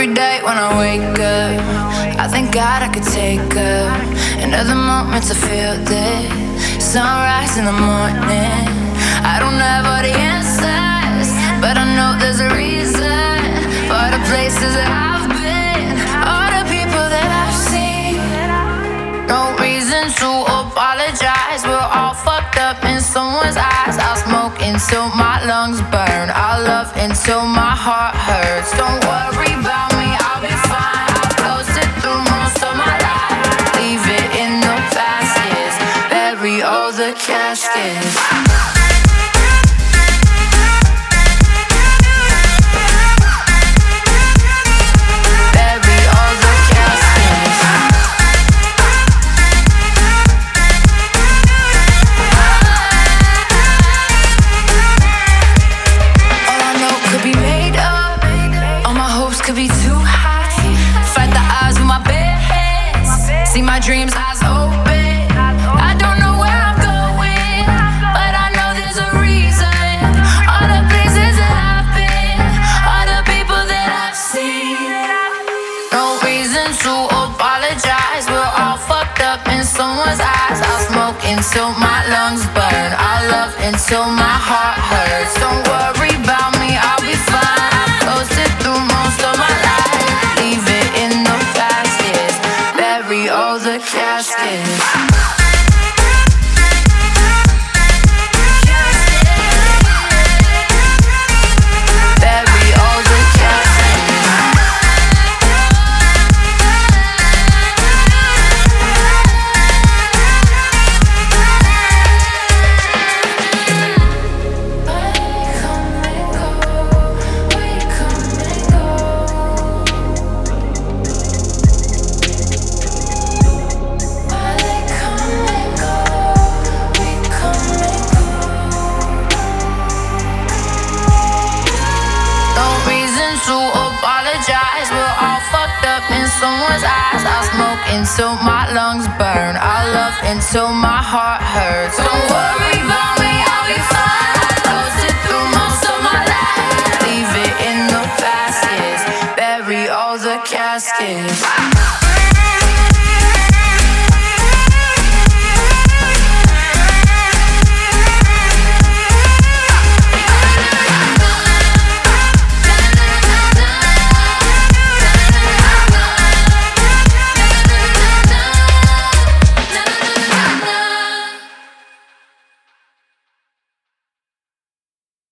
Every day when I wake up, I thank God I could take up another moment to feel this sunrise in the morning. I don't have all the answers, but I know there's a reason for the places that I've been, all the people that I've seen. No reason to apologize, we're all fucked up in someone's eyes. I'll smoke until my lungs burn, I'll love until my heart hurts. Don't worry about me, I'll be fine. I've closed it through most of my life. Leave it in the past, yes. Bury all the caskets. See my dreams, eyes open. I don't know where I'm going, but I know there's a reason. All the places that I've been, all the people that I've seen. No reason to apologize, we're all fucked up in someone's eyes. I'll smoke until my lungs burn, I'll love until my heart hurts. Don't worry about me, I'll be fine. I've closed it through most of my life. Leave it in the past, yes. Bury all the caskets. We're all fucked up in someone's eyes. I'll smoke until my lungs burn, I'll love until my heart hurts. Don't worry about me, I'll be fine. I closed it through most of my life. Leave it in the past, yes. Bury all the caskets.